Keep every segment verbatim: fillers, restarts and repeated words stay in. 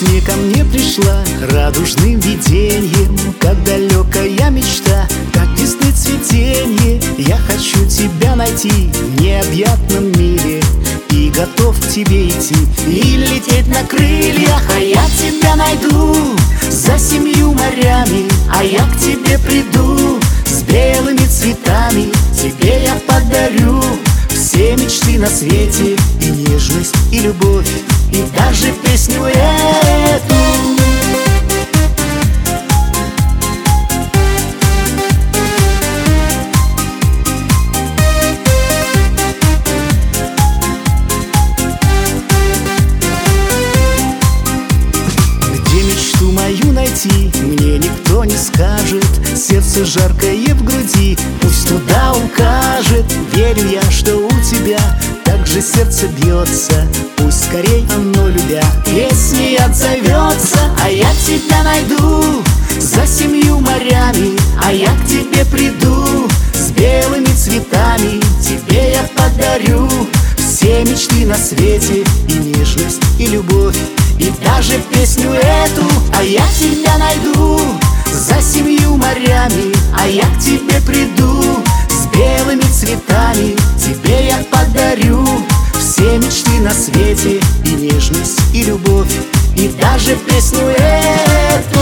сне ко мне пришла радужным видением, как далекая мечта, как весны цветенье. Я хочу тебя найти в необъятном мире и готов к тебе идти и лететь на крыльях. А я тебя найду за семью морями, а я к тебе приду с белыми цветами. Тебе я подарю все мечты на свете, и нежность, и любовь, и даже песню эту. Где мечту мою найти, мне никто не скажет. Сердце жаркое в груди, пусть туда укажет. Верю я, что у тебя так же сердце бьется, пусть скорей оно, любя, песней отзовется. А я тебя найду за семью морями, а я к тебе приду с белыми цветами. Тебе я подарю все мечты на свете, и нежность, и любовь, и даже песню эту. А я тебя найду за семью морями, а я к тебе приду с белыми цветами. Тебе я подарю все мечты на свете, и нежность, и любовь, и даже песню эту.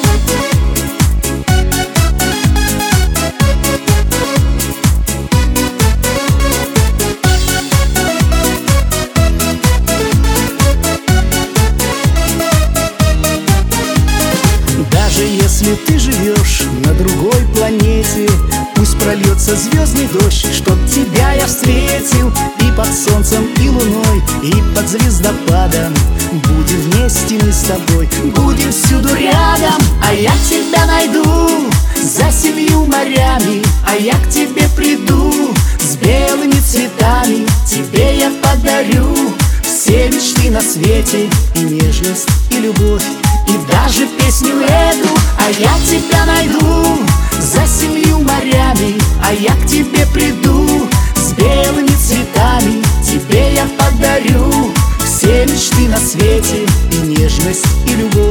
Даже если ты живешь на другой планете, пусть прольется звездный дождь, чтоб тебя я встретил. И под солнцем, и луной, и под звездопадом будем вместе мы с тобой, будем всюду рядом. А я тебя найду за семью морями, а я к тебе приду с белыми цветами. Тебе я подарю все мечты на свете, и нежность, и любовь, и даже песню эту. А я тебя найду за семью морями, а я к тебе приду с белыми цветами. Тебе я подарю все мечты на свете, и нежность, и любовь,